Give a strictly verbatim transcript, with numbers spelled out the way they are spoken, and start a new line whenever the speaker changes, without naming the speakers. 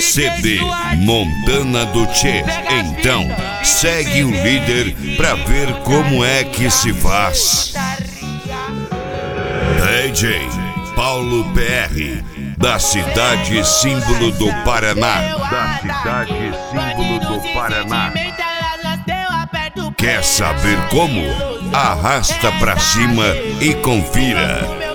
C D Montana do Tchê. Então, segue o líder pra ver como é que se faz. D J Paulo P R, da cidade símbolo do Paraná. Da cidade símbolo do Paraná. Quer saber como? Arrasta pra cima e confira.